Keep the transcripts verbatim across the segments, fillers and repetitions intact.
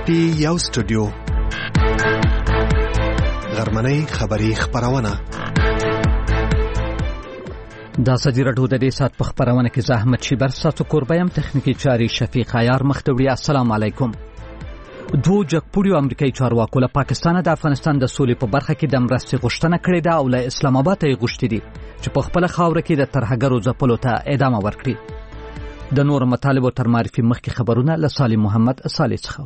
پی یو سټوډیو غرمنۍ خبری خبرونه دا سجیره ډو د دې سات په خبرونه کې زحمت شي بر ساتو کوربایم تخنیکی چاري شفیق عیار مختوری. السلام علیکم. دو جګپوړیو امریکایي چارواکو له پاکستان د افغانستان د سولې په برخه کې د مرستې غوښتنه کړې ده او له اسلام آباد یې غوښتي دي چې په خپل خاور کې د ترهګرو ځپلو ته ادامه ورکړي. د نور مطالبو تر معرفي مخکې خبرونه له سالم محمد صالح څخه.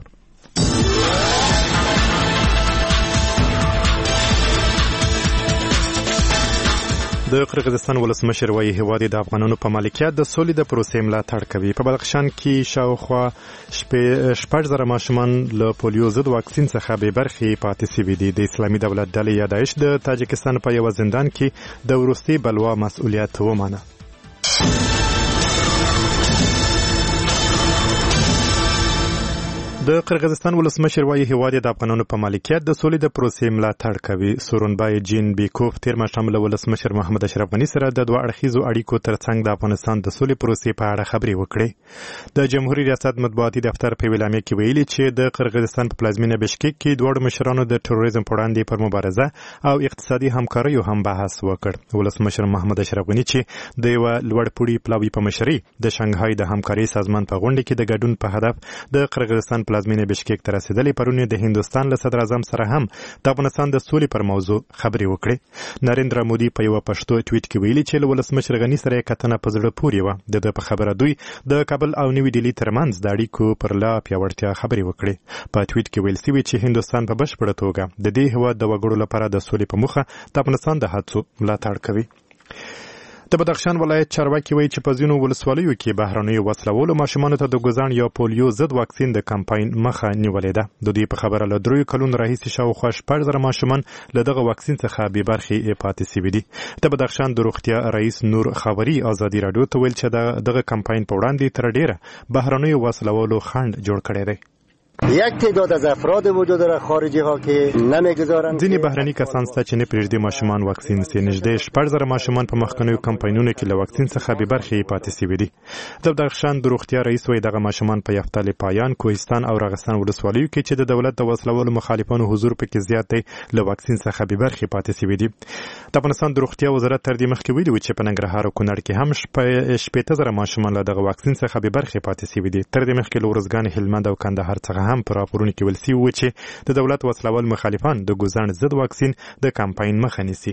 د قرغیزستان ولسمشر وایي هیواد د افغانانو په مالکیت د سولې د پروسې ملاتړ کوي. په بدخشان کې شاوخوا شپږ زره ماشومان له پولیو ضد واکسین څخه بې برخې پاتې شوي دي. د اسلامي دولت ډلې یا داعش د تاجکستان په یو زندان کې د وروستي بلوا مسؤلیت ومانه. د قرغیزستان ولسمشر وایي هیواد د افغانانو په مالکیت د سولې د پروسې ملاتړ کوي. سورونبای جین بیکوف تیر ماښام له ولسمشر محمد اشرف غني سره د دوه اړخیزو اړیکو ترڅنګ د افغانستان د سولې پروسې په اړه خبرې وکړې. د جمهوریت ریاست مطبوعاتي دفتر په اعلامیه کې ویلي چې د قرغیزستان په پلازمینه بشکک کې دواړو مشرانو د تروریزم په وړاندې پر مبارزه او اقتصادي همکاریو هم بحث وکړ. ولسمشر محمد اشرف غني چې د یو لوړپوړي پلاوي په مشرۍ د شانګهای د همکاري سازمان په غونډه کې د ګډون په هدف د قرغیزستان پلازمینه بشکک ته رسیدلې پرون د هندوستان له صدر اعظم سره هم د افغانستان د سولې پر موضوع خبرې وکړې. نریندرا مودي په یو پښتو ټویټ کې ویلي چې له ولسمشر غني سره کتنه په زړه پورې و. د په خبره دوی د کابل او نوې ډیلي ترمنځ د اړیکو پر لا پیاوړتیا خبرې وکړې. په ټویټ کې ویل شوی چې هندوستان په بشپړه توګه د دې هیواد د وګړو لپاره د سولې په موخه د افغانستان د هڅو ملاتړ کوي. د بدخشان ولایت چارواکي وایي چې په ځینو ولسوالیو کې بهرنیو وسلوالو ماشومانو ته د ګوزان یا پولیو ضد واکسین د کمپاین مخه نیولې ده. د دې په خبره له دریو کلونو راهیسې شاوخوا شپږ زره ماشومان له دغه واکسین څخه بې برخې پاتې شوي دي. د بدخشان د روغتیا رئیس نور خاوري ازادي راډیو ته ویل چې دغه کمپاین په وړاندې تر ډیره بهرنیو وسلوالو خنډ جوړ کړی دی. یک تعداد از افراد وجود داره خارجی ها که نمیگذارن. ځینې بهرني کسان سته چې نه پرېږدي ماشومان واکسین سي. نږدې شپږ زره ماشومان په مخکنیو کمپاینونو کې له واکسین څخه بې برخې پاتې شوي دي. د بدخشان د روغتیا رئیس وایي دغه ماشومان په یفتل پایان، کوهستان او راغستان ولسوالیو کې چې د دولت د وسلوالو مخالفانو حضور پکې زیات دی له واکسین څخه بې برخې پاتې شوي دي. د افغانستان د روغتیا وزارت تر دې مخکې ویلي و چې په ننګرهار او کونړ کې هم شپېته زره ماشومان له دغه واکسین څخه بې برخې پاتې شوي دي. تر دې مخکې له ورځګان، هلمند او کندهار څخه هم په راپورونو کې ویل شوي و چې د دولت وسلوال مخالفان د ګوزان ضد واکسین د کمپاین مخه نیسي.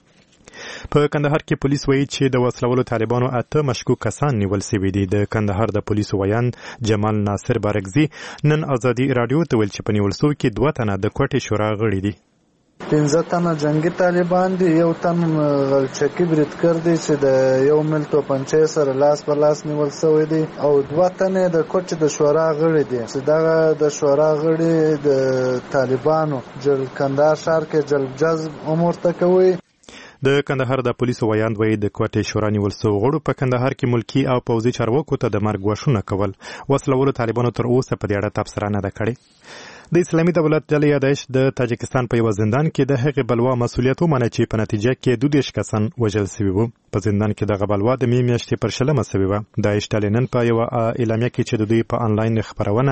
په کندهار کې پولیس وایي چې د وسلوالو طالبانو اته مشکوک کسان نیول شوي دي. د کندهار د پولیسو ویان جمال ناصر بارګزي نن ازادي راډیو ته ویل چې په نیول شوو کې دوه تنه د کوټې شورا غړي دي. پنځه تنه جنگي طالبان دي، یو تن غلچکی بریدګر دی چې د یو مل توپنچې سره لاس په لاس نیول شوی دی او دوه تنه د کوټې د شورا غړي دي چې دغه د شورا غړي د طالبانو جل کندهار ښار کې جلب جذب امور ته کوي. د کندهار د پولیسو ویاند وایي د کوټې شورا نیول شوو غړو په کندهار کې ملکي او پوځي چارواکو ته د مرګ غوښتنه کول. وسلوالو طالبانو تر اوسه په دې اړه تبصره نه ده کړې. د اسلامي دولت ډلې یا داعش د تاجکستان په یو زندان کې د هغې بلوا مسؤلیت ومنه چې په نتیجه کې دوه دېرش کسان وژل شوي وو. په زندان کې دغه بلوا د مې میاشتې پر شلمه شوې وه. داعش ډلې نن په یوه اعلامیه کې چې د دوی په آنلاین خپرونه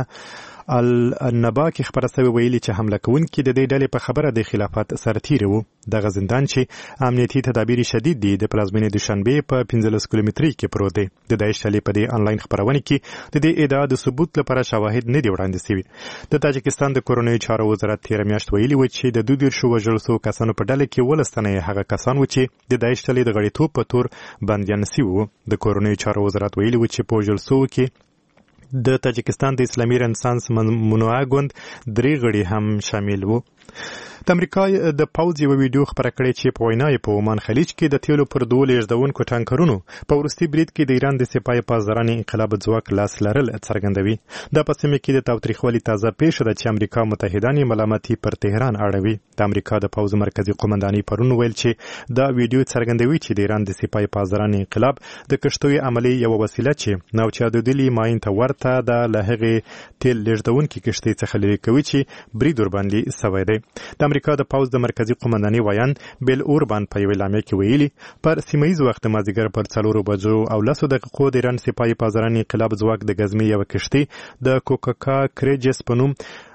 النبا کې خبره شوې ویلي چې حمله کوونکي د دې ډلې په خبره د خلافت سرتیري وو. دغه زندان چې امنیتي تدابیر شدید دي د پلازمینې دوشنبې په پنځلس کیلومتري کې پروت دی. د داعش ډلې په دې آنلاین خپرونه کې د دې ادعا د ثبوت لپاره شواهد نه دي وړاندې شوي. د تاجکستان د کورنیو چارو وزارت تېره میاشت ویلي و چې د دوه دېرشو وژل شوو کسانو په ډله کې ولس تنه یې هغه کسان و چې د داعش ډلې د غړیتوب په تور بندیان شوي وو. د کورنیو چارو وزارت ویلي و چې په وژل شوو کې د تاجکستان د اسلامي رنسانس منوعه ګوند درې غړي هم شامل وو. د امریکا د پوځ یو ویډیو خبره کړې چې په وینا یې په عمان خلیج کې د تیلو پر دوه لیږدونکو ټانکرونو په وروستي برید کې د ایران د سپاه پاسدارانو انقلاب ځواک لاس لرل څرګندوي. دا په سیمه کې د تاوتریخوالي تازه پیښه ده چې امریکا متحدان یې ملامتي پر تهران اړوي. د امریکا د پوځ مرکزی قومندانۍ پرون ویل چې دا ویډیو څرګندوي چې د ایران د سپاه پاسدارانو انقلاب د کشتوي عملیې یو وسیله چې نوچادودلي ماین ته ورته د لهغه تیل لیږدونکو کشتۍ څخه لري کوي چې برید ور باندې سوی دی. د امریکا د پوځ د مرکزی قومندانۍ ویان بیل اوربان په یو اعلامیه کې ویلي پر سیمایي وخت مازیګر پر څلورو بجو او لسو دقیقو د ایران سپاه پاسدارانو انقلاب ځواک د غزمې یو کشتۍ د کوکاکا کریجس په نوم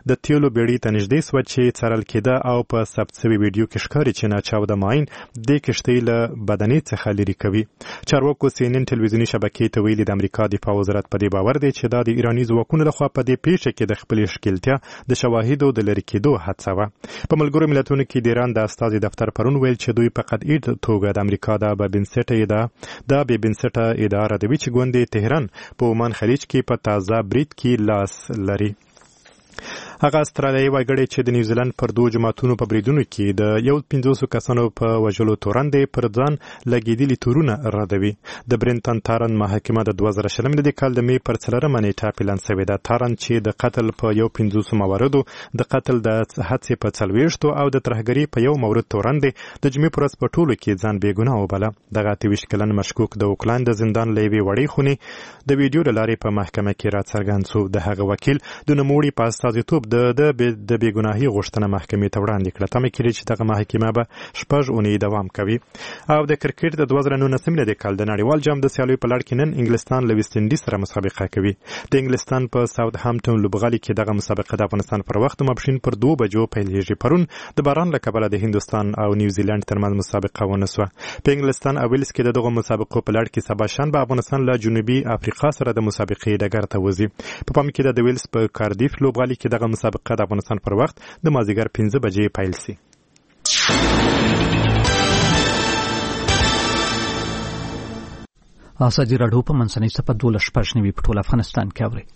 د تیلو بیړۍ ته نږدې سوه چې څارل کېده او په ثبت شوي ویډیو کې ښکاري چې ناچاو د ماین دې کښتۍ له بدنې څخه لرې کوي. چارواکو سی ان ان ټلویزیوني شبکې ته ویلي د امریکا دفاع وزارت په دې باور دی چې دا د ایراني ځواکونو لخوا په دې پیښه کې د خپلې ښکیلتیا د شواهدو د لرې کېدو هڅه وه. په ملګرو ملتونو کې د ایران د استازي دفتر پرون ویل چې دوی په قطعي توګه د امریکا د بې بنسټه ادعا د بې بنسټه ادعا ردوي چې ګوندې تهران په عمان خلیج کې په تازه برید کې لاس لري. هغه استرالیایي وګړی چې د نیوزیلند پر دوه جماعتونو په بریدونو کې د یو پنځوسو کسانو په وژلو تورن دی پر ځان لګېدلي تورونه ردوي. د برینټن تارن محکمه د دوه زره شلم د کال د مې پر څلورمه نیټه اعلان شوې ده. تارن چې د قتل په یو پنځوسو مواردو د قتل د هڅې په څلوېښتو او د ترهګرۍ په یو مورد تورن دی د جمعې په ورځ په ټولو کې ځان بېګناه وباله. دغه اته ویشت کلن مشکوک د اوکلند د زندان له یوې وړې خونې د ویډیو له لارې په محکمه کې راڅرګند شو. د هغه وکیل د نوموړي په استازیتوب د د بېګناهۍ غوښتنه محکمې ته وړاندې کړه. تمه کېږي چې دغه محکمه به شپږ اونۍ دوام کوي. او د کرکټ د دوه زره نولسم د کال د نړیوال جام د سیالیو په لړ کې نن انګلستان له ویسټ انډیز سره مسابقه کوي. د انګلستان په ساوث هامپټن لوبغالي کې دغه مسابقه د افغانستان پر وخت ماپښین پر دوه بجو پیلېږي. پرون د باران له کبله د هندوستان او نیوزیلند ترمنځ مسابقه ونه سوه. په انګلستان او ویلز کې د دغه مسابقو په لړ کې سبا شنبه افغانستان له جنوبي افریقا سره د مسابقې ډګر ته وځي. په پام کې د ویلز په کاردیف لوبغالي کې دغه مسابقه د افغانستان پر وخت د مازدیګر پنځه بجې پیل شي. ازادي راډیو په منځنۍ صفحه دولس شپږ نوي په ټول افغانستان کې اوري.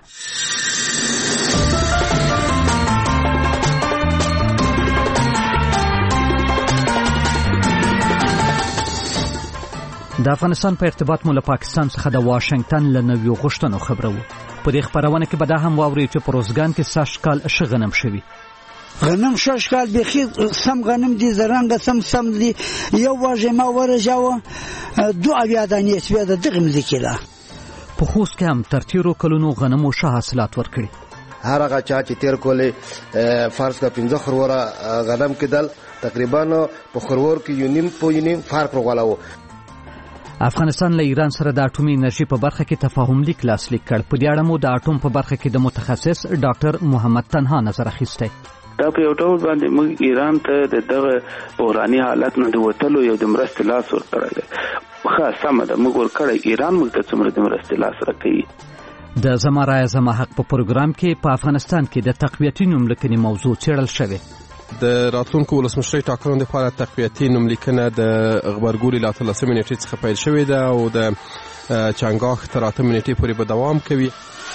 د افغانستان په ارتباط مو له پاکستان څخه د واشنگټن له نویو غوښتنو خبرو. په دې خبرونه کې به دا هم واورئ چې په روزګان کې سږ کال ښه غنم شوي. غنم شش کال بیخي سم غنم دي زرنګ سم سم دي یو واژه ما ورجاوه دو اویا دانې سوي د دغه مزکیلا. په خوست کې هم تر تیرو کلونو غنمو ښه حاصلات ورکړي. هر هغه چا چې تیر کولې فرض کا پنځه خروره غنم کېدل تقریبا په خرور کې یو نیم په یو نیم فرق وغولاو. افغانستان له ایران سره د اټومي انرژي په برخه کې تفاهم لیک لاسلیک کړ. په دې اړه مو د اټوم په برخه کې د متخصص ډاکټر محمد تنها نظر اخیستی. دا په یو ډول باندې موږ ایران ته د دغه بحراني حالت نه د وتلو یو د مرستې لاس ورکړی دی. ښه سمه ده موږ ورکړی ایران موږ ته څومره د مرستې لاس راکوي. د زما رایه زما حق په پروګرام کې په افغانستان کې د تقویتي نوملیکنې موضوع څېړل شوې. د راتلونکو ولسمشرۍ ټاکنو لپاره تقویتي نوملیکنه د غبرګولي له اتلسمې نیټې څخه پیل شوې ده او د چنګاښ تر اتمې نیټې پورې به دوام کوي.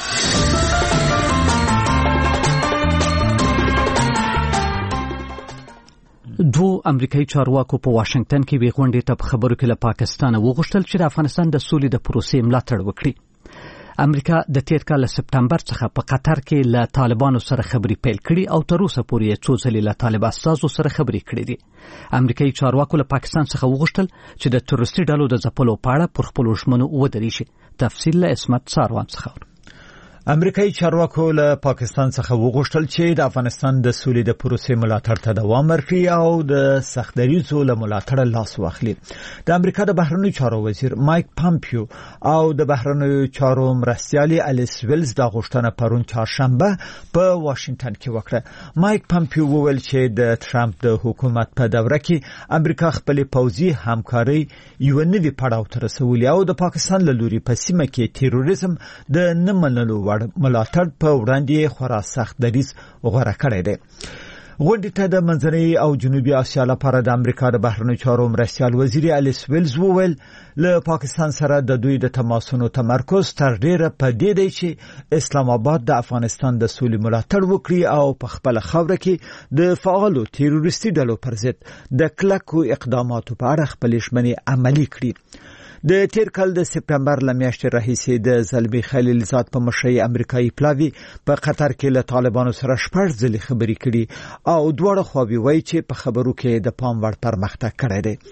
دوه امریکایي چارواکو په واشنگټن کې وی غونډې ته په خبرو کې له پاکستان وغوښتل چې د افغانستان د سولې د پروسې ملاتړ وکړي. امریکا د تیر کال سپتمبر څخه په قطر کې له طالبانو سره خبرې پیل کړي او تر اوسه پورې څو ځلې له طالب استازو سره خبرې کړې دي. امریکایي چارواکو له پاکستان څخه وغوښتل چې د تروریستي ډلو د ځپلو په اړه پر خپلو ژمنو ودرېږي. تفصیل له اسمت ساروان څخه. امریکایي چارواکو له پاکستان څخه وغوښتل چې د افغانستان د سولې د پروسې ملاتړ ته دوام ورکړي او د سخت دریځو له ملاتړه لاس واخلي. د امریکا د بهرنیو چارو وزیر مایک پامپیو او د بهرنیو چارو مرستیالي الیس ویلز د غوښتنه پرون چهارشنبه په واشنگټن کې وکړه. مایک پامپیو وویل چې د ټرمپ د حکومت په دوره کې امریکا خپل پوځي همکاري یو نوي پړاو ته رسولې او د پاکستان له لوري په سیمه کې تیروریزم د نه منلو ملاتړ په وړاندې خورا سخت دریځ غوره کړی دی. غونډې ته د منځنۍ او جنوبي اسیا لپاره د امریکا د بهرنیو چارو مرستیال وزیر الیس ویلز وویل له پاکستان سره د دوی د تماسونو تمرکز تر ډیره په دې دی چې اسلام آباد د افغانستان د سولې ملاتړ وکړي او په خپل خاوره کې د فعالو تیروریستي ډلو پر ضد د کلکو اقداماتو په اړه خپل ژمنې عملي کړي. د تیر کال د سپتمبر له میاشتې راهیسې د زلمي خلیلزاد په مشرۍ امریکایي پلاوی په قطر کې له طالبانو سره شپږ ځلې خبرې کړي او دواړه خواوې وایي چې په خبرو کې د پام وړ پرمختګ کړی دی.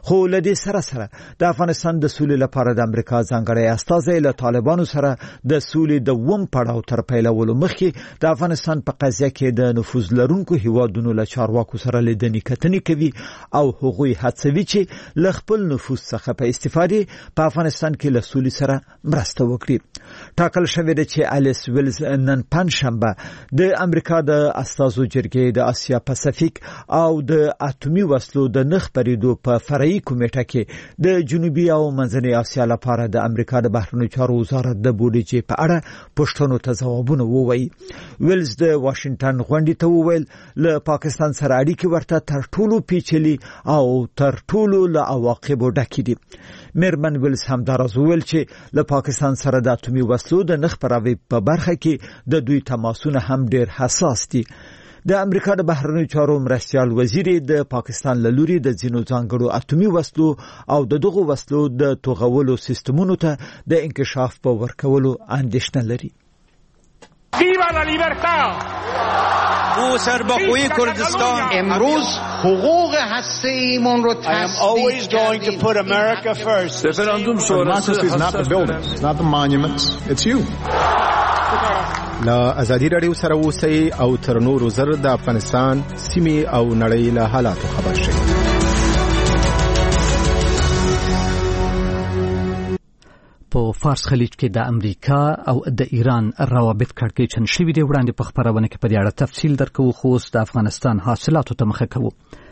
خو لدې سره سره د افغانستان د سولې لپاره د امریکا ځانګړی استازی له طالبانو سره د سولې د وم پړاو تر پیلولو مخکې د افغانستان په قضیه کې د نفوذ لرونکو هیوادونو له چارواکو سره لیدنې کتنې کوي او هغوی هڅوي چې له خپل نفوذ څخه په استفادې په افغانستان کې له سولې سره مرسته وکړي. ټاکل شوې ده چې الیس ویلز نن پنځشنبه د امریکا د استازو جرګې د آسیا پاسفیک او د اتومي وسلو د نخ پریدو په فرعي کمیټه کې د جنوبي او منځنۍ آسیا لپاره د امریکا د بهرنیو چارو وزارت د بودیجې په اړه پوښتنو ته ځوابونه ووایي. ویلز د واشنگټن غونډې ته وویل له پاکستان سره اړیکې ورته تر ټولو پیچلي او تر ټولو له عواقبو ډکې دي. میرمن ویلز همداراز وویل چې له پاکستان سره د اتومي وسلو د نخ پراوي په برخه کې د دوی تماسونه هم ډېر حساس دي. د امریکا د بهرنیو چارو مرستیال وزیر د پاکستان له لوري د ځینو ځانګړو اتومي وسلو او د دغو وسلو د توغولو سیستمونو ته د انکشاف په ورکولو اندېښنه لري. ویوا لا لیبرتا او سربخوی کردستان امروز حقوق هسته‌ایمون رو always going to put America first. Referendum sonrası is not the buildings, it's not the monuments, it's you. لا ازادي رادیو سره اوسئ او تر نورو زر د افغانستان سیمې او نړۍ له حالاتو خبر شئ. په فارس خلیج کې د امریکا او د ایران روابط کړکېچن شوي دي. وړاندې په خبرونه کې په دې اړه تفصیل درکوو، خو اوس د افغانستان حاصلاتو ته مخه کوو.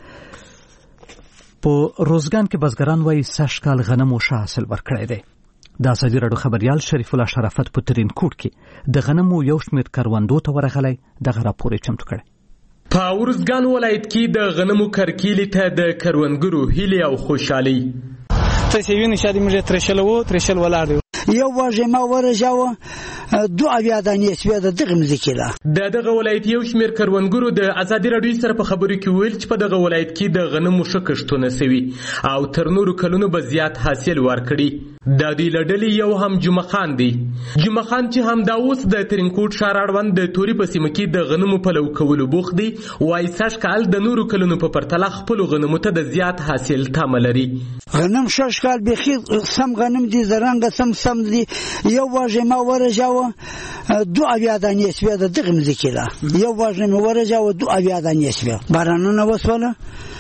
په روزګان کې بزګران وایي سږ کال غنمو ښه حاصل ورکړی دی. د ازادي راډیو خبریال شریف الله شرافت په ترینکوټ کې د غنمو یو شمېر کروندو ته ورغلی. دغه راپور یې چمتو کړی. په ورزګان ولایت کې د غنمو کرکیلې ته د کروندګرو هیلې او خوشحالي تاسو وینئ چې د موږ ترشل وو ترشل ولاړ دی. یو واژه ما ورجاوه دو اویا دانې سوي د دغه مزکیلا د دغه ولایت یو شمیر کروندګرو د ازادي راډیو سره په خبرو کې ویل چې په دغه ولایت کې د غنمو شکشتونه سوي او تر نورو کلونو به زیات حاصل ورکړي. د دې لړلې یو هم جمعه خان دی. جمعه خان چې هم دا اوس د ترینکوټ ښار اړوند د توري په سیمه کې د غنمو په لو کولو بوخت دی. وایي سږ کال د نورو کلونو په پرتله خپلو غنمو ته د زیات حاصل تمه لري. غنم شش کال بخیر سم غنم دي زرنګ سم سم دي. یو واژه ما ورجاوه دو اویا دانې سوي د دغه مزکیلا یو واژه ما ورجاوه دو اویا دانې سوي بارانونه وسوله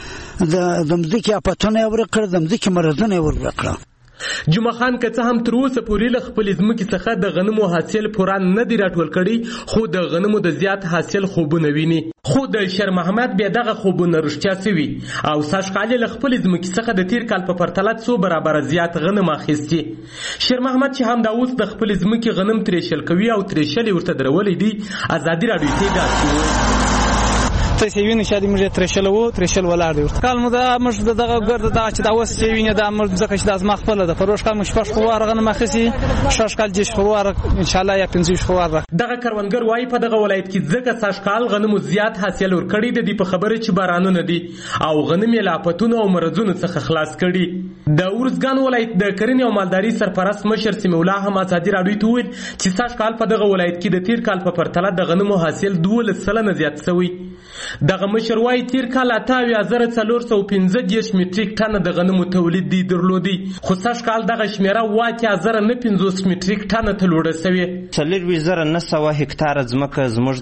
د دمځکه پټونه ورکړه دمځکه مرزونه ورکړه. جمعه خان که څه هم تر اوسه پورې له خپلې ځمکې څخه د غنمو حاصل پوره نه دی راټول کړی، خو د غنمو د زیات حاصل خوبونه ویني. خو د شیر محمد بیا دغه خوبونه رښتیا سوي او سږ کال له خپلې ځمکې څخه د تیر کال په پرتله څو برابره زیات غنم اخیستي. شیر محمد چې هم دا اوس د خپلې ځمکې غنم ترېشل کوي او ترېشل یې ورته درولې دي، ازادي راډیو ته داسې وویل. تاسو وینئ چې د موږ ترشل وو ترشل ولاړ دی. کال مو دا موږ دغه ګرد دا چې دا اوس چې ویني دا موږ ځکه چې د ازما خپل د فروش کال مو شپږ خروار غنم اخیسي، شش کال جش خروار ان شاء الله یا پنځه خروار. دغه کروندګر وایي په دغه ولایت کې ځکه سږ کال غنمو زیات حاصل ورکړي دي په خبره چې بارانونه دي او غنم یې له آفتونو او مرضونو څخه خلاص کړي. د ورزګان ولایت د کرنې او مالداري سرپرست مشر سمیع الله هم ازادي راډیو ته وویل چې سږ کال په دغه ولایت کې د تیر کال په پرتله د غنمو حاصل دولس سلنه زیات شوی. دغه مشر وایي تیر کال اته اویا زره څلور سوه پنځه دېرش میټریک ټنه د غنمو تولید دی درلودی، خو سږ کال دغه شمیره اوه اتیا زره نه پنځوس میټریک ټنه ته لوړه سوې. څلورویشت زره نه سوه هکتاره ځمکه زموږ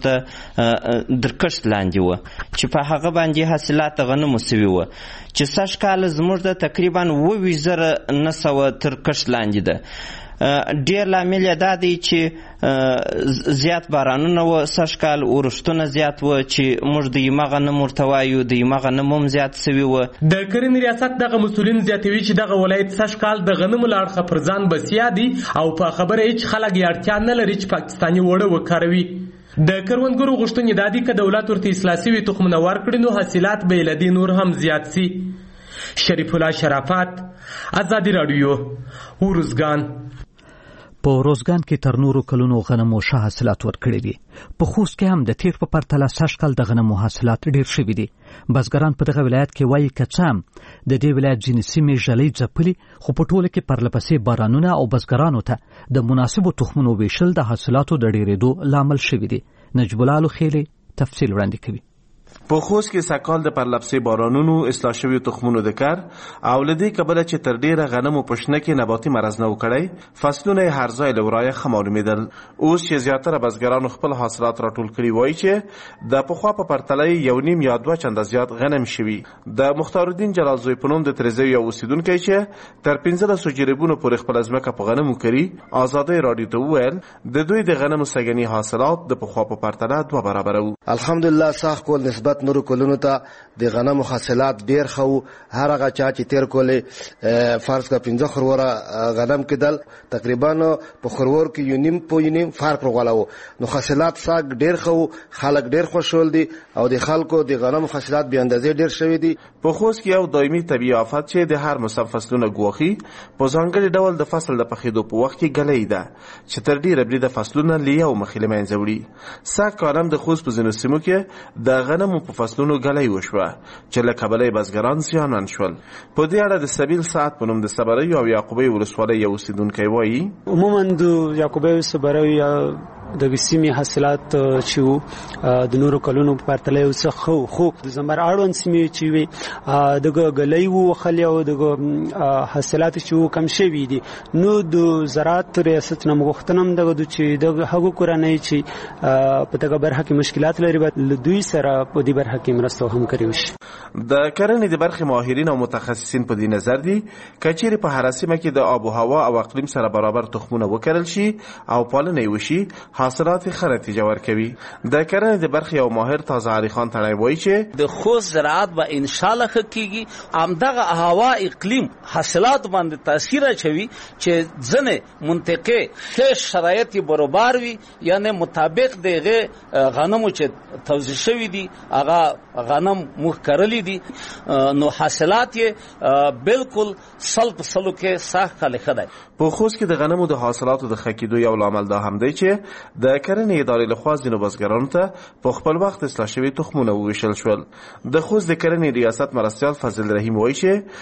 د درکښت لاندې وه چې په هغه باندې حاصلات غنمو سوي وه، چې سږ کال زموږ د تقریبا اووه ویشت زره نه سوه تر کښت لاندې ده. ډیر لامل یې دا دی چې زیات بارانونه وه سږ کال، اورښتونه زیات وه چې موږ د یمه غنم ورته وایو، د یمه غنم هم زیات سوي وه. د کرنې ریاست دغه مسؤلین زیاتوي چې دغه ولایت سږ کال د غنمو له اړخه پر ځان بسیا دي او په خبره یې چې خلک یې اړتیا نه لري چې پاکستاني وړه وکاروي. د کروندګرو غوښتنې دا دي که دولت ورته اصلاح سوي تخمونه ورکړي نو حاصلات به یې له دې نور هم زیات سي. شریف الله شرافت، ازادي راډیو، ورزګان. په روزګان کې تر نورو کلونو غنمو ښه حاصلات ورکړي دي. په خوست کې هم د تیر په پرتله سږ کال د غنمو حاصلات ډیر شوي دي. بزګران په دغه ولایت کې وایي که څه هم د دې ولایت ځینې سیمې ژلۍ ځپلي، خو په ټوله کې پرلپسې بارانونه او بزګرانو ته د مناسبو تخمونو ویشل د حاصلاتو د ډیرېدو لامل شوي دي. نجیب الله لوخیلی تفصیل وړاندې کوي. په خوست کې سږکال د پرلپسې بارانونو اصلاح شویو تخمونو د کر او له دې کبله چې تر ډیره غنمو په شنه کې نباتي مرض نه و کړی، فصلونه یې هر ځای له ورایه ښه معلومېدل. اوس چې زیاتره بزګرانو خپل حاصلات راټول کړي وایي چې د پخوا په پرتله یو نیم یا دوه چنده زیات غنم شوي. د مختارالدین جلال زوی په نوم د ترزوي یو اوسیدونکی چې تر پنځلسو جریبونو پورې خپله ځمکه په غنمو کړي، ازادۍ راډیو ته وویل د دوی د غنمو سږني حاصلات د پخوا په پرتله دوه برابره وو. الحمدلله سخت کول نسبت نورو کلونو ته د غنمو حاصلات ډیر خو هر هغه چا چې تیر کولې فرض کا پنځه خروره غنم کېدل تقریبا په خرور کې یو نیم په یو نیم فرق راغلاو. نو حاصلات ساګ ډیر خو خلک ډیر خوشحال دي او د خلکو د غنمو حاصلات به اندازې ډیر شوي دي. په خوست کې یو دایمي طبيعي آفت چې د هر موسم فصلونه ګواخي په ځانګړي ډول د فصل د پخېدو په وخت کې ګلۍ ده چې تر ډیره بریده فصلونه لیو مخې له منځه وړي. سږ کال هم د خوست په ځینو سیمو کې د غنمو په فصلونو ګلۍ وشوه چې له کبله یې بزګران زیانمن شول. په دې اړه د سبیل ساعت په نوم د صبریو او یعقوبۍ ولسوالۍ یو اوسیدونکی وایي عموما د یعقوبۍ صبریو د سیمې حاصلات چې وو د نورو کلونو په پرتله یو څه خو خو د زمر اړوند سیمې چې وي دغه ګلۍ وو خلې او دغه حاصلات چې وو کم شوي دي. نو د زراعت ریاست نه مغوښتنه هم دغه چې دغه هغو کورنۍ چې په دغه برخه کې مشکلات لري له دوی سره په دې برخه کې مرسته هم کوي وشي. د کرنې د برخې ماهرین او متخصصین په دې نظر دي کچېرې په هر سیمه کې د آب و هوا او اقلیم سره برابر تخمونه وکرل شي او پالنه وشي حاصلات ښه نتیجه ورکوي. د کرنې د برخې یو ماهر تازه علي خان تړی وایي چې د خوست زراعت به ان شاء الله ښه کیږي. همدغه هوا اقلیم حاصلات باندې تاثیر اچوي چې ځنې منطقې ښه شرایط برابر وي، یعنی مطابق دغه غنمو چې توزیع شوي دي هغه غنم موږ کرلی دي نو حاصلات یې بالکل سل په سلو کې سخت خاله خدای. په خوست کې د غنمو د حاصلاتو د ښه کېدو یو لامل دا هم دی چې د کرنې ادارې لخوا ځینو بزګرانو ته په خپل وخت اصلاح شوي تخمونه وویشل شول. د خوست د کرنې ریاست مرستیال فضل رحیم وایي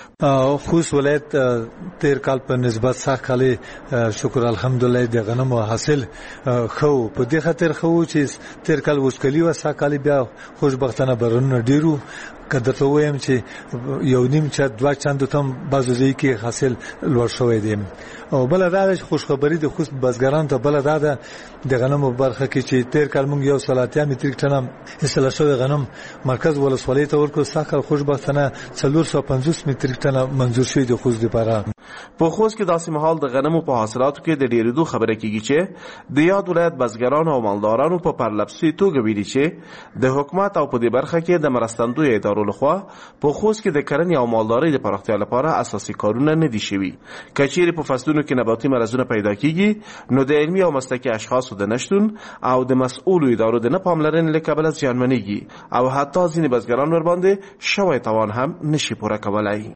چې خوست ولایت تیر کال په نسبت سخت کال شکر الحمدلله د غنمو حاصل خو په دې خاطر خو چې تیر کال وسکلی و سخت کال بیا خوشبختانه برونه ډیرو کده ته وایم چې یو نیم چا دوه چاند تم بازو ځای کې حاصل لوړ شوی دی. او بل دا خوشخبری د خوست بزګران ته بل دا د غنمو برخه کې چې تیر کال مونږ یو سلاتیا متریک ټن اصلاح شوی غنم مرکز ولسوالۍ ته ورکو ساکل خوشبختانه څلور سوه پنځوس متریک ټن منظور شوی د خوست لپاره. په خوست کې داسې مهال د غنمو په حاصلاتو کې د ډیرېدو خبره کیږي چې د یاد ولایت بزګرانو او مالدارانو په پرلپسې توګه ویلي چې د حکومت او په دې برخه کې د مرستندوی ادارو لخوا په خوست کې د کرنې او مالدارۍ د پراختیا لپاره اساسي کارونه نه دي شوي. کچېرې په فصلونو کې نباتي مرضونه پیدا کیږي نو د علمي او مسلکي اشخاصو د نشتون او د مسؤلو ادارو د نه پاملرنې له کبله زیانمنېږي او حتی ځینې بزګران ورباندې شوی توان هم نشي پوره کولی.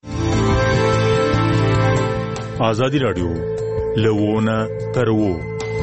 آزادی رادیو لوونه ترو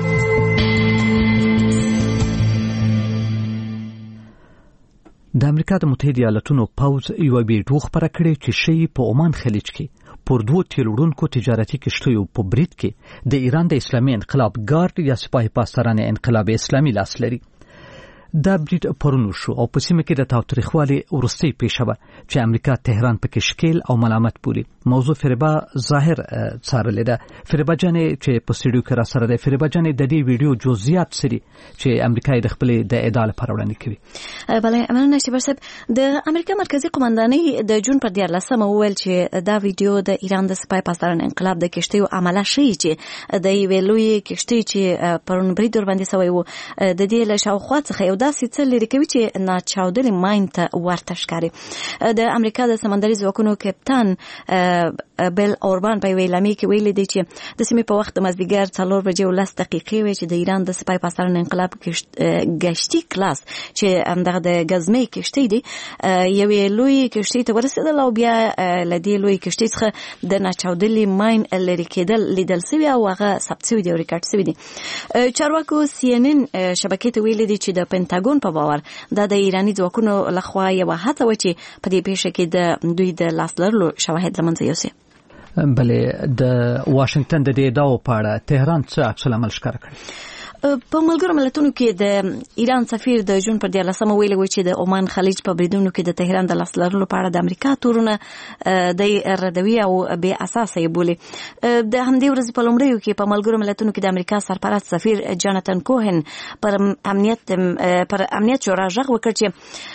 د امریکا د متحده ایالاتونو پوځ یو ویډیو خبره کړې چې شی په عمان خلیج کې پر دوه تیلوړونکو تجارتي کشتیو په برید کې د ایران د اسلامي انقلاب ګارد یا سپاه پاسداران انقلاب اسلامي لاس لري. دا برید پرونو شو او په سیمه کې د تاوتریخوالي ورستۍ پیښه وه چې امریکا تهران پکې شکیل او ملامت بولي. موضوع فریبا ظاهر څارلې ده. فریبا جانې چې په سټوډیو کې را سره ده. فریبا جانې د دې ویډیو جزئیات سری چې امریکا د خپل د ادعا لپاره وړاندې کوي. بله مننه شیبر صاحب. د امریکا مرکزی قومندانۍ د جون پر دیارلسمه وویل چې دا ویډیو د ایران د سپاه پاسداران انقلاب د کشتیو عمله ښیي چې د یوې لویې کشتۍ چې پرون برید ورباندې شوی و د دې له شاوخوا څخه یو داسې څه لري کوي چې ناچاودلې ماین ته ورته ښکاري. د امریکا د سمندري ځواکونو کپتان بیل اوربان په یوې اعلامیه کې ویلي دی چې د سیمې په وخت د مازدیګر څلور بجې او لس دقیقې وې چې د ایران د سپاه پاسداران انقلاب ګشتي کلاس چې همدغه د ګزمې کشتۍ دی یوې لویې کشتۍ ته ورسېدل او بیا له دې لویې کشتۍ څخه د ناچاودلې ماین لرې کېدل لیدل سوي او هغه ثبت سوي دي او ریکارډ سوي دي. چارواکو سی ان ان شبکې ته ویلي دي چې د پنټاګون په باور دا د ایراني ځواکونو لخوا یوه هڅه وه چې په دې پیښه کې د دوی د لاس لرلو شواهد له منځه یوسي. بلې د واشنگټن د دې ادعاو په اړه تهران څه عکس العمل ښکاره کړی؟ په ملګرو ملتونو کې د ایران سفیر د جون پر دیارلسمه ویلي و چې د عمان خلیج په بریدونو کې د تهران د لاس لرلو په اړه د امریکا تورونه د ردوي او بې اساسه یې بولي. د همدې ورځې په لومړیو کې په ملګرو ملتونو کې د امریکا سرپرست سفیر جاناتن کوهن پر امنیت پر امنیت شورا غږ وکړ چې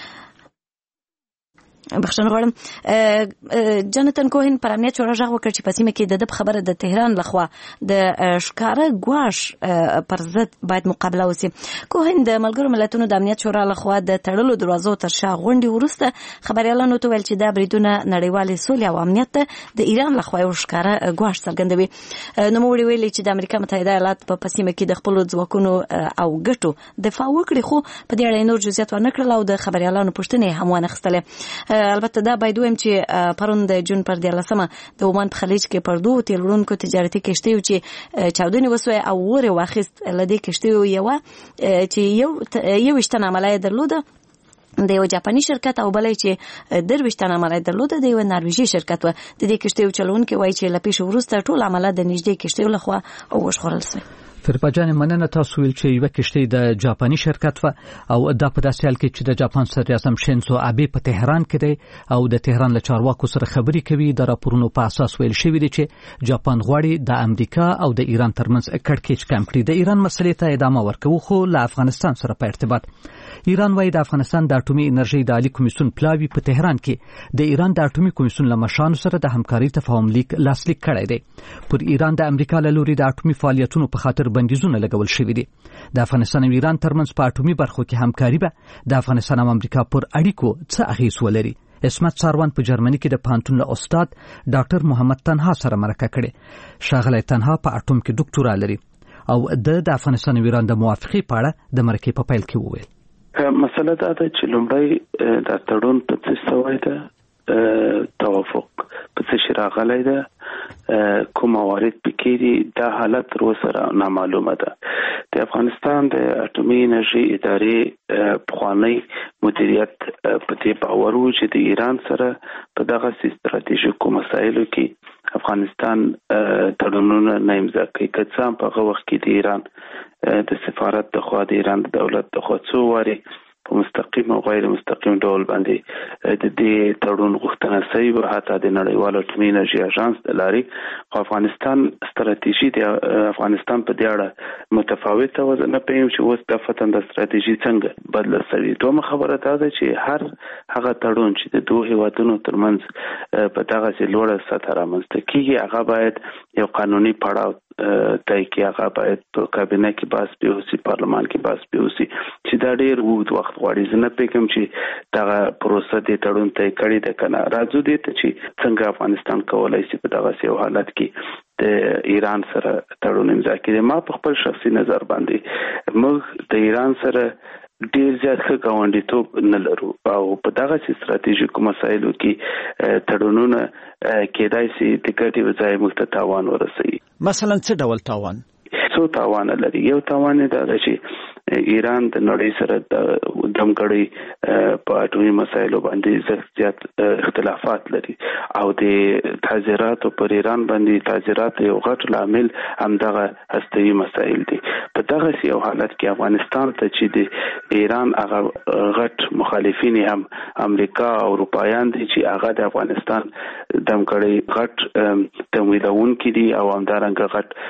بخښنه غواړم جاناتن کوهن پر امنیت شورا غږ وکړ چې په سیمه کې د ده خبره د تهران لخوا د ښکاره ګواښ پر ضد باید مقابله وسي. کوهن د ملګرو ملتونو د امنیت شورا لخوا د تړلو دروازو تر شا غونډې وروسته خبريالانو ته ویل چې دا بریدونه نړیوالې سولې او امنیت ته د ایران لخوا یو ښکاره ګواښ څرګندوي. نوموړي ویلي چې د امریکا متحده ایالات په سیمه کې د خپلو ځواکونو او ګټو دفاع وکړي، خو په دې اړه نور جزئیات ونه کړل او د خبريالانو پوښتنې هم ونه اخیستلې. البته دا باید وایم چې پرون د جون پر دیارلسمه د عمان په خلیج کې پر دوو تیل وړونکو تجارتي کشتیو چې چاودنې وسوې او اور یې واخیست، له دې کشتیو یوه چې یو یوویشت تنه عمله یې درلوده د یو جاپاني شرکت او بلې چې درویشت تنه عمله یې درلوده د یو نرویژي شرکت و. د دې کشتیو چلونکي وایي چې له پیښې وروسته ټول عمله د نږدې کشتیو لخوا وژغورل سوې. فرپاجان مننه تاسو ویل چې یو کشتۍ د جاپاني شرکت و او دا په داسې حال کې چې د جاپان صدر اعظم شینزو آبه په تهران کې دی او د تهران له چارواکو سره خبرې کوي. د راپورونو په اساس ویل شوی دی چې جاپان غواړي د امریکا او د ایران ترمنځ کړکېچ کم کړي. د ایران مسلې ته ادامه ورکوي خو له افغانستان سره په ارتباط. ایران وايي د افغانستان د اټومي انرژي د عالی کمیسیون پلاوی په تهران کې د ایران د اټومي کمیسیون له مشرانو سره د همکاري تفاهم لیک لاسلیک کړی دی. پر ایران د امریکا له لوري د اټومي فعالیتونو په خاطر بندیزونه لګول شوي دي. د افغانستان او ایران ترمنځ په اټومي برخو کې همکاري به د افغانستان او امریکا پر اړیکو څه اغیز ولري. اسمت ساروان په جرمني کې د پانتون له استاد ډاکټر محمد تنها سره مرکه کړې. شاغلی تنها په اټوم کې ډاکټورا لري او د افغانستان او ایران د موافقې په اړه د مرکې په پیل کې وویل. مسله دا ده چې لومړی د تړون په څه سوی ده، توافق په څه شي راغلی ده، کوم موارد پکې دي، دا حالت تر اوسه نامعلومه ده. د افغانستان د اټومي انرژي ادارې پخوانی مدیریت په دې باور و چې د ایران سره په دغه ستراتیژیکو مسایلو کې افغانستان تړونونه نه امضا کوي. که څه هم په هغه وخت کې د ایران د سفارت د خوا د ایران د دولت د خوا څو وارې په مستقیم او غیر مستقیم ډول باندې د دې تړون غوښتنه شوې وه، حتی د نړیوال اټومي انرژي اژانس د لارې. خو افغانستان ستراتیژي د افغانستان په دې اړه متفاوته وه. زه نه پوهېږم چې اوس دفتن د ستراتیژي څنګه بدله شوې. دومره خبره دا ده چې هر هغه تړون چې د دوه هیوادونو ترمنځ په دغسې لوړه سطحه رامنځته کېږي هغه باید یو قانوني پړاو تای کې هغه باید په کابینه کې بحث پې وشي، پارلمان کې بحث پې وشي، چې دا ډېر اوږد وخت غواړي. زه نه پوهېږم چې دغه پروسه دې تړون طی کړې ده که نه. راځو دې ته چې څنګه افغانستان کولی شي په دغسې یو حالت کې د ایران سره تړون امضا کړي. ما په خپل شخصي نظر باندې موږ د ایران سره ډیر زیات ښه ګاونډیتوب نه لرو او په دغه ستراتیژیکو مسایلو کې تړونونه کېدای شي د ګټې په ځای موږ ته تاوان ورسوي. مثلا څه ډول تاوان؟ څو تاوان لري. یو تاوان دا ده چې ایران د نړۍ سره د دمګړۍ په اټومي مسایلو باندې زیات اختلافات لري او د تعزیراتو پر ایران باندې تعزیرات یو غټ لامل همدغه هستوي مسایل دي. په دغه یو حالت کې افغانستان ته چې د ایران هغه غټ مخالفین هم امریکا او اروپایان دي چې هغه د افغانستان دمګړۍ غټ تمویلونکي دي او همدارنګه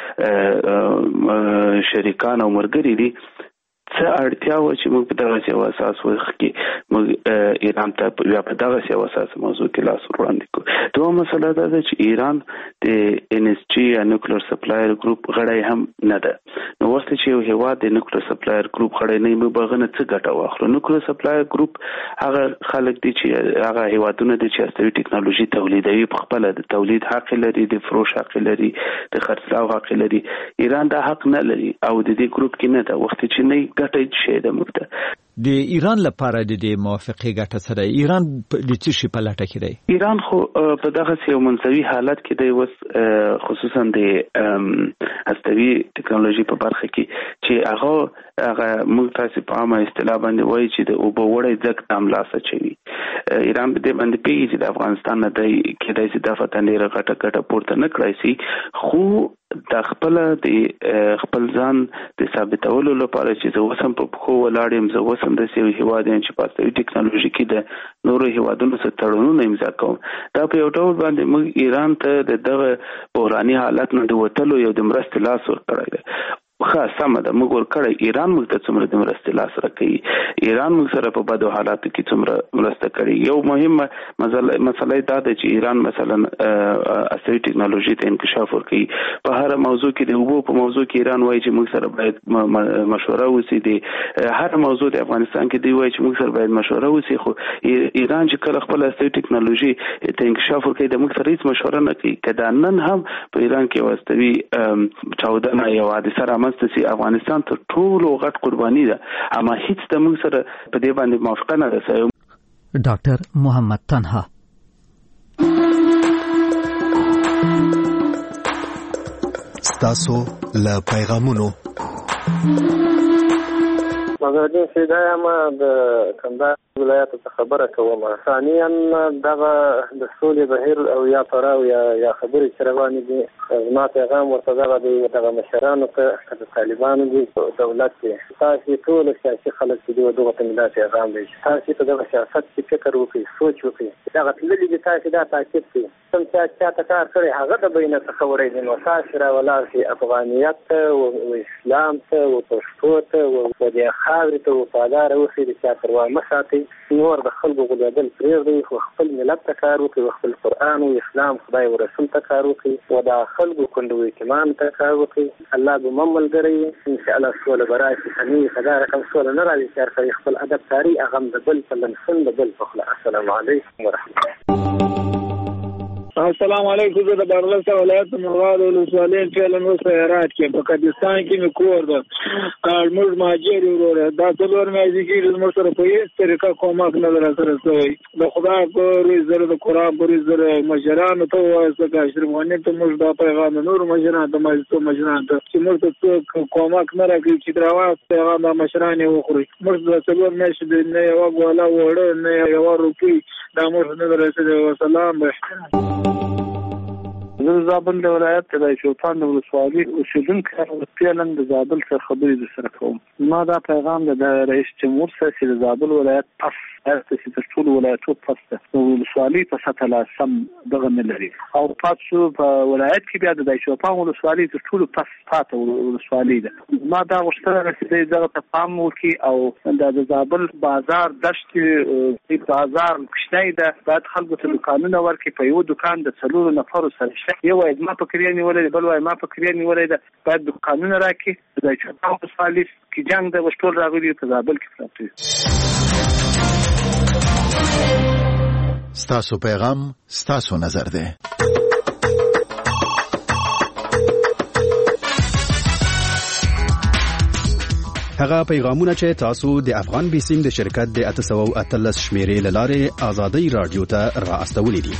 غټ شریکان او ملګري دي. څه اړتیا و چې موږ په دغه یو اساس وخت کې موږ ایران ته بیا په دغه یو اساس موضوع کې لاس وړاندې کړو. دوه مسله دا ده چې ایران د ان اس جی یا نیوکلیر سپلایر ګروپ غړی هم نه ده. نو وخت چې یو هیواد د نیوکلیر سپلایر ګروپ غړی نه موږ بغنه څه ګټه واخلو. نیوکلیر سپلایر ګروپ هغه خلک دي چې هغه هیوادونه دي چې استوي ټکنالوژي تولیدوي، په خپل د تولید حق لري، د فروش حق لري، د خرڅلاو حق لري. ایران دا حق نه لري او د دې ګروپ کې نه ده. وخت چې نه ګټه شي د موږ ته د ایران لپاره د دې موافقې ګټه سره ایران د څه شي په لټه کې دی؟ ایران خو په دغه یو منځوي حالت کې دی اوس، خصوصا د هستوي ټکنالوژي په برخه کې چې هغه هغه موږ تاسو په عامه اصطلاح باندې وایي چې د اوبه وړی ځک د املاس اچوي. ایران په دې باندې پیږي چې د افغانستان نه دی کېدای شي د فتن ډېره غټه ګټه پورته نه کړای شي، خو د خپل د خپل ځان د ثابتولو لپاره چې زه وسم په خو ولاړم، زه وسم د سیو هیواد چې په استوي ټکنالوژي کې د نورو هیوادونو سره تړونونه امضا کوم. دا په یو ډول باندې موږ ایران ته د دغه بحراني حالت نه د وټلو یو د مرستې لاس ورکړی دی. خاص سم ده موږ ورکړی، ایران موږ ته څومره د مرستې لاس راکړي، ایران موږ سره په بدو حالاتو کې څومره مرسته کړي. یو مهمه مسله دا ده چې ایران مثلا عصري ټکنالوژي ته انکشاف ورکړي. په هر موضوع کې د اوبو په موضوع کې ایران وایي چې موږ سره باید مشوره وشي، د هر موضوع د افغانستان کې دی وایي چې موږ سره باید مشوره وشي، خو ایران چې کله خپل عصري ټکنالوژي ته انکشاف ورکړي د موږ سره هیڅ مشوره نه کوي. که دا نن هم په ایران کې واستوي چاودنه یا حادثه مستسی افغانستان ته ټولو غټ قرباني ده، اما هیڅ د موږ سره په دې باندې موافقه نه ده. ډاکټر محمد تنها. ستاسو له پیغامونو مزاجین سیدای ما د کندهار ولایت څخه خبره کوم. ثانیاً دغه د سولې بهیر او یا پړاو یا یا خبرې چې روانې دي، زما پیغام ورته دغه دی دغه مشرانو ته د طالبانو دي دولت دی، تاسو ټول سیاسي خلک چې دوی دغه ته دا پیغام دی چې تاسو په دغه سیاست کې فکر وکړئ، سوچ وکړئ، دغه تللي دي تاسو دا تاکید کوي کوم چې چاته کار کړی هغه د بینه څخه ورېږي نو تاسو را ولاړ شي افغانیت ته او اسلام ته او پښتو ته او د خاورې ته وفادار اوسئ، د چا پروا مه ساتئ، نور د خلکو غولېدل پرېږدئ، خو خپل ملت ته کار وکړئ، خپل قرآن او اسلام خدای او رسول ته کار وکړئ، او د خلکو کونډو ایتمان ته کار وکړئ. الله به مو ملګری وي، انشاءالله سوله به راشي. همیشه دا رقم سوله نه راځي چې هر سړی خپل ادب کاري هغه هم د بل په لمسون د بل په خوله. السلام علیکم ورحمة الله. السلام علیکم. زه د بارلسه ولایت مرغال ولسوالۍ چلن اوسه هرات کې په کردستان کې مې کور ده. موږ مهاجر وروره دا څلور میاشتې کېږي زموږ سره په هېڅ طریقه کومک نه ده راسره شوی. د خدای په روی زره د قرآن په روی زره مشرانو ته ووایاست که اشرف غني ته موږ دا پیغام د نورو مشرانو ته مجلسو مشرانو ته چې موږ ته څوک کومک نه راکړي چې د رواز پیغام دا مشران یې وخوري. موږ د څلور میاشتې نه یوه ګوله وړه نه یوه روپۍ دا موږ نه ده رسېدلی. وسلام به زه د زابل د ولایت د شوطان د ولسوالۍ اوسېدونکی یم. فعلا د زابل سره خبرې درسره کوم. ما دا پیغام د رئیس جمهور سره چې د زابل ولایت پس چې تر ټولو ولایتو پس ده د ولسوالۍ په سطح لا سم دغه نه لري او پات شو په ولایت کې بیا د شوطان ولسوالۍ تر ټولو پس پاته ولسوالۍ ده. ما دا غوښتنه ده چې دی دغه ته پام وکړي او دا د زابل بازار دشتې بازار کوچنی ده، باید خلکو ته دوکانونه ورکړي. په یو دوکان د څلورو نفرو سره یو وایي ما په کریه نیولې ده، بل وایي ما په کریه نیولې ده، باید دوکانونه راکړي. د شوطان ولسوالۍ کې جنګ ده، اوس ټول راغلي په زابل کې پراته دي. ستاسو پیغام ستاسو نظر ده. هغه پیغامونه چې تاسو د افغان بیسیم د شرکت د اته سوه او اتلس شمیرې له لارې ازادي رادیو ته رااستولي دي.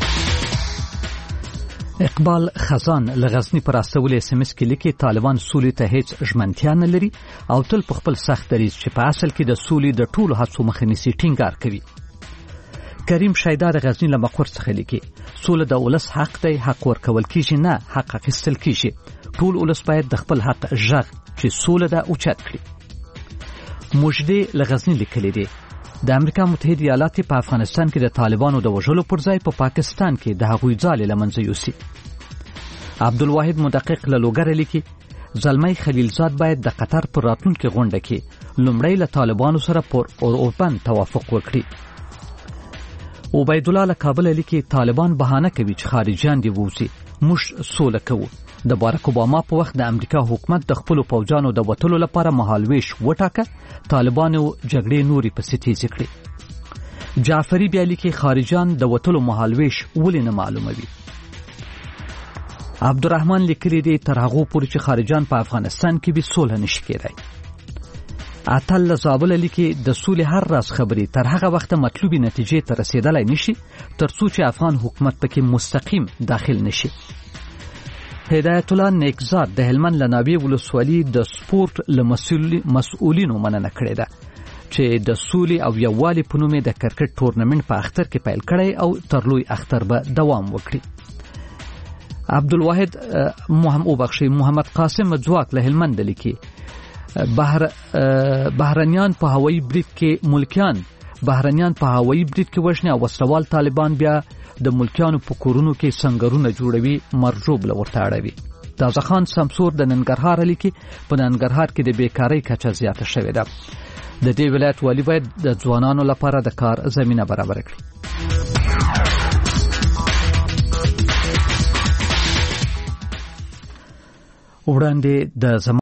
اقبال خزان لغزنی پر استول اس ام اس کې لیکي طالبان سولې ته هیڅ ژمنتیا نه لري او تل په خپل سخت دریځ چې په اصل کې د سولې د ټولو هڅو مخه نیسي ټینګار کوي. کریم شیدار غزنی له مقر څخه لیکي سوله د ولس حق دی، حق ورکول کیږي نه حق اخیستل کیږي. ټول ولس باید د خپل حق ژغ چې سوله ده اوچت کړي. مجدي لغزنی لیکلي دی د امریکا متحده ایالات په افغانستان کې د طالبانو د وژلو پر ځای په پا پاکستان کې د هغوی ځالې له منځه یوسي. عبدالواحد مدقق له لوګره لیکي زلمی خلیلزاد باید د قطر پر راتلونکي غونډه کې لومړی له طالبانو سره پر اوربند توافق وکړي. عبید الله له کابل لیکي طالبان بهانه کوي چې خارجيان دی ووزي، موږ سوله کوو. د باراک اوباما په وخت د امریکا حکومت د خپل پوځانو د وټلو لپاره مهالويش وټاکه، طالبانو جګړې نوري پسې تیزې کړې. جعفری بیا لیکي خارجيان د وټلو مهالويش ولې نه معلوموي. عبدالرحمن لیکلی دی تر هغه پورې چې خارجيان په افغانستان کې به سوله نشي کېدای. عطل زابل لیکي د سولې هر راز خبرې تر هغه وخت مطلوبې نتیجې ته رسیدلای نشي تر څو چې افغان حکومت پکې مستقیم داخل نشي. هدایت الله نیکزاد د هلمند لنابی ولسوالۍ د سپورت له مسؤلینو مننه کړې ده چې د سولې او یووالي په نوم د کرکټ تورنمنت په اختر کې پیل کړی او تر لوی اختر به دوام وکړي. عبدالواحد محمد وبخشي محمد قاسم ځواک له هلمند لیکي بهر بهرنیان په هوایي برید کې ملکیان بهرنیان په هوایي برید کې وژني او وسلوال طالبان بیا د ملکیانو په کورونو کې سنگرونه جوړوي مرجوب لورته اړوي. تازه خان سمسور د ننګرهار لیکي په ننګرهار کې د بیکاری کچه زیاته شوې ده. د دې ولایت والی باید د ځوانانو لپاره د کار زمينه برابر کړي. وړاندې د